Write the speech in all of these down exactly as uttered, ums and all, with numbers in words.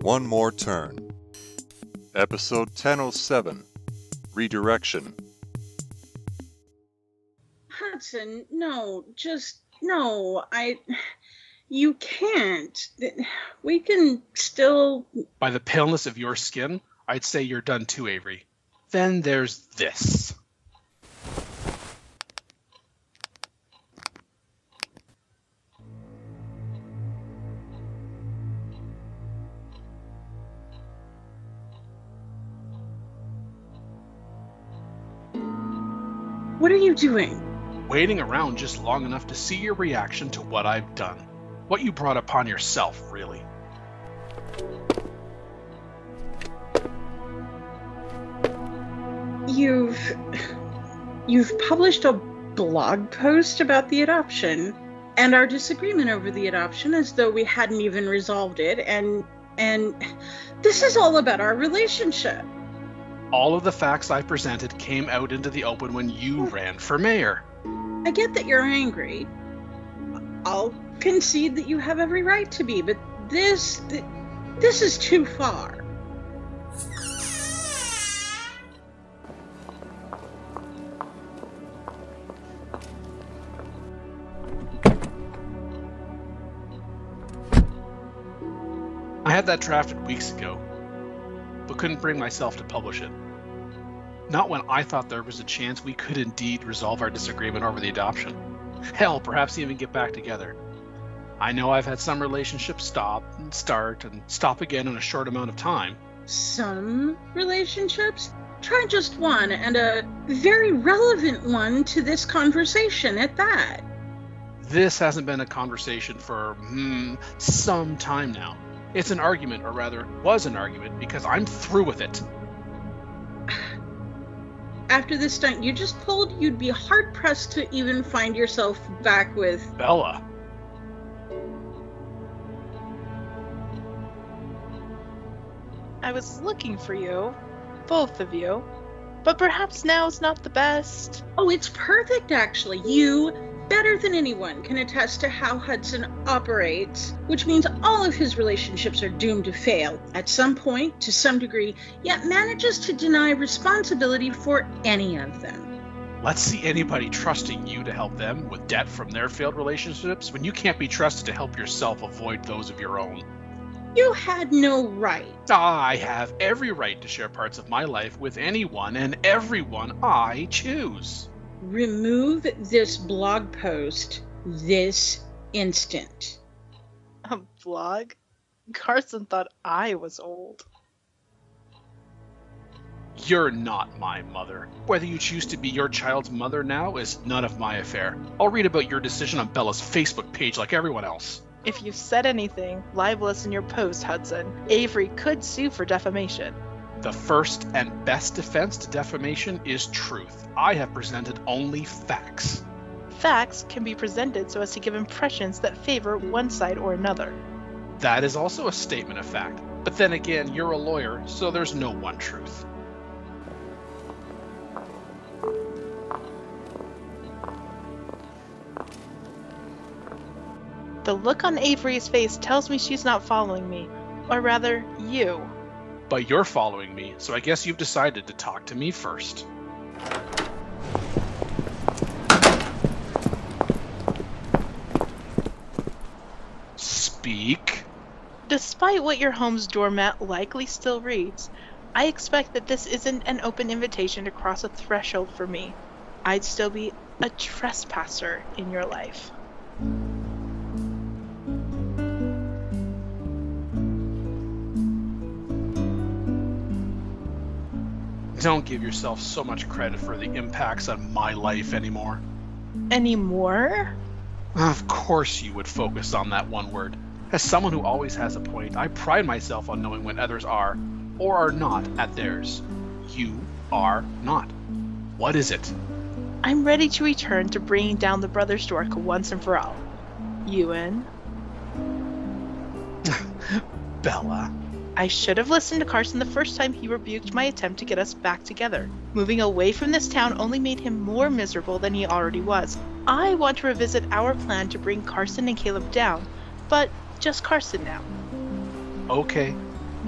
one more turn. Episode ten oh seven, Redirection. Hudson, no, just, no, I, you can't. We can still... By the paleness of your skin, I'd say you're done too, Avery. Then there's this. What are you doing? Waiting around just long enough to see your reaction to what I've done. What you brought upon yourself, really. You've... You've published a blog post about the adoption, and our disagreement over the adoption as though we hadn't even resolved it, and... and... this is all about our relationship. All of the facts I presented came out into the open when you ran for mayor. I get that you're angry. I'll concede that you have every right to be, but this... this is too far. I had that drafted weeks ago, but couldn't bring myself to publish it. Not when I thought there was a chance we could indeed resolve our disagreement over the adoption. Hell, perhaps even get back together. I know I've had some relationships stop and start and stop again in a short amount of time. Some relationships? Try just one, and a very relevant one to this conversation at that. This hasn't been a conversation for, hmm, some time now. It's an argument, or rather, was an argument, because I'm through with it. After the stunt you just pulled, you'd be hard-pressed to even find yourself back with... Bella. I was looking for you, both of you, but perhaps now's not the best. Oh, it's perfect, actually. You, better than anyone, can attest to how Hudson operates, which means all of his relationships are doomed to fail at some point, to some degree, yet manages to deny responsibility for any of them. Let's see anybody trusting you to help them with debt from their failed relationships when you can't be trusted to help yourself avoid those of your own. You had no right. I have every right to share parts of my life with anyone and everyone I choose. Remove this blog post this instant. A blog? Carson thought I was old. You're not my mother. Whether you choose to be your child's mother now is none of my affair. I'll read about your decision on Bella's Facebook page like everyone else. If you said anything libelous in your post, Hudson, Avery could sue for defamation. The first and best defense to defamation is truth. I have presented only facts. Facts can be presented so as to give impressions that favor one side or another. That is also a statement of fact. But then again, you're a lawyer, so there's no one truth. The look on Avery's face tells me she's not following me, or rather, you. But you're following me, so I guess you've decided to talk to me first. Speak. Despite what your home's doormat likely still reads, I expect that this isn't an open invitation to cross a threshold for me. I'd still be a trespasser in your life. Don't give yourself so much credit for the impacts on my life anymore. Anymore? Of course you would focus on that one word. As someone who always has a point, I pride myself on knowing when others are, or are not, at theirs. You are not. What is it? I'm ready to return to bringing down the Brothers Dork once and for all. Ewan? Bella. I should have listened to Carson the first time he rebuked my attempt to get us back together. Moving away from this town only made him more miserable than he already was. I want to revisit our plan to bring Carson and Caleb down, but just Carson now. Okay,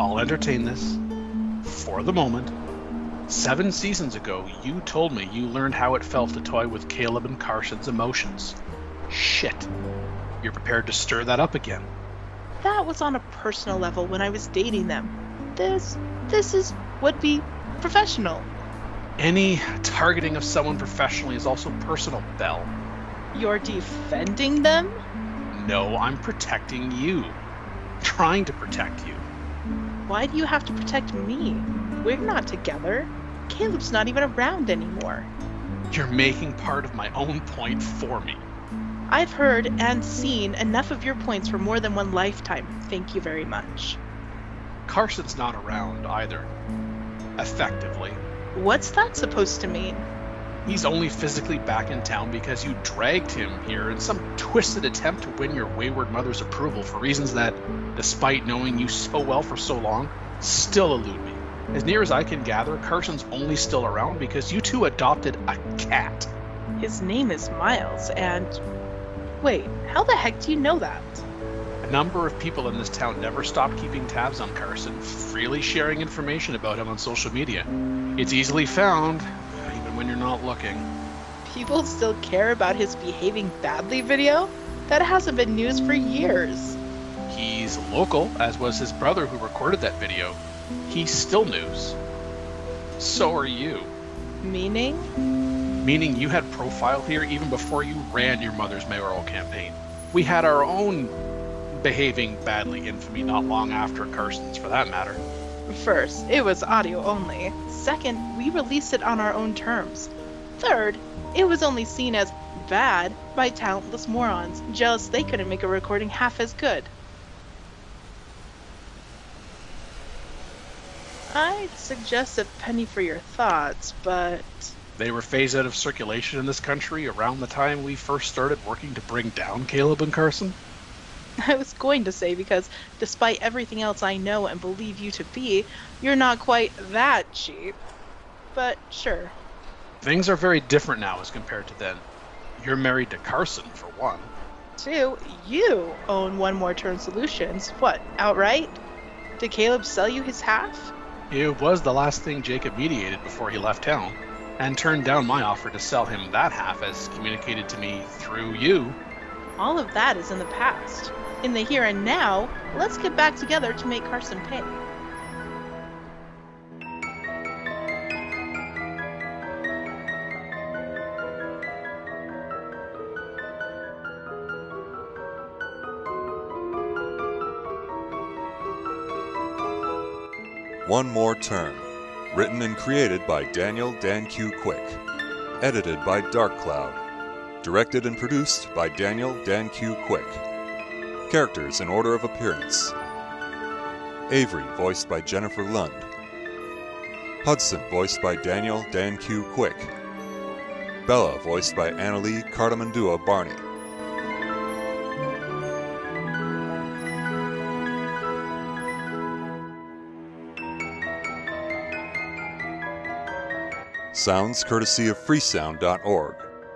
I'll entertain this. For the moment, seven seasons ago, you told me you learned how it felt to toy with Caleb and Carson's emotions. Shit. You're prepared to stir that up again. That was on a personal level when I was dating them. This, this is would be professional. Any targeting of someone professionally is also personal, Belle. You're defending them? No, I'm protecting you. Trying to protect you. Why do you have to protect me? We're not together. Caleb's not even around anymore. You're making part of my own point for me. I've heard and seen enough of your points for more than one lifetime. Thank you very much. Carson's not around either. Effectively. What's that supposed to mean? He's only physically back in town because you dragged him here in some twisted attempt to win your wayward mother's approval for reasons that, despite knowing you so well for so long, still elude me. As near as I can gather, Carson's only still around because you two adopted a cat. His name is Miles, and... Wait, how the heck do you know that? A number of people in this town never stopped keeping tabs on Carson, freely sharing information about him on social media. It's easily found, even when you're not looking. People still care about his behaving badly video? That hasn't been news for years. He's local, as was his brother who recorded that video. He's still news. So are you. Meaning? Meaning you had profile here even before you ran your mother's mayoral campaign. We had our own behaving badly infamy not long after Carson's, for that matter. First, it was audio only. Second, we released it on our own terms. Third, it was only seen as bad by talentless morons, jealous they couldn't make a recording half as good. I'd suggest a penny for your thoughts, but... They were phased out of circulation in this country around the time we first started working to bring down Caleb and Carson? I was going to say because, despite everything else I know and believe you to be, you're not quite that cheap. But sure. Things are very different now as compared to then. You're married to Carson, for one. Two, you own One More Turn Solutions. What, outright? Did Caleb sell you his half? It was the last thing Jacob mediated before he left town, and turned down my offer to sell him that half as communicated to me through you. All of that is in the past. In the here and now, let's get back together to make Carson pay. One More Turn. Written and created by Daniel Dan Q. Quick. Edited by Dark Cloud. Directed and produced by Daniel Dan Q. Quick. Characters in order of appearance. Avery, voiced by Jennifer Lund. Hudson, voiced by Daniel Dan Q. Quick. Bella, voiced by Annalie Cardamandua Barney. Sounds courtesy of freesound dot org.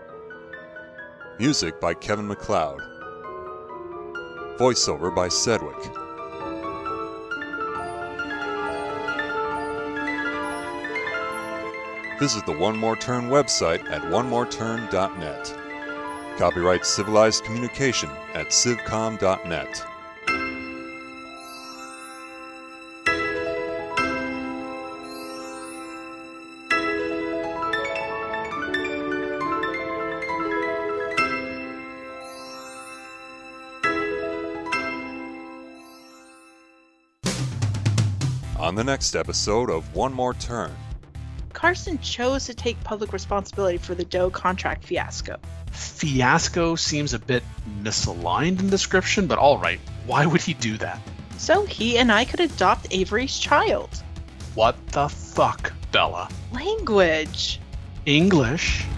Music by Kevin MacLeod. Voiceover by Sedgwick. Visit the One More Turn website at one more turn dot net. Copyright Civilized Communication at civcom dot net. On the next episode of One More Turn. Carson chose to take public responsibility for the Doe contract fiasco. Fiasco seems a bit misaligned in description, but alright, why would he do that? So he and I could adopt Avery's child. What the fuck, Bella? Language. English?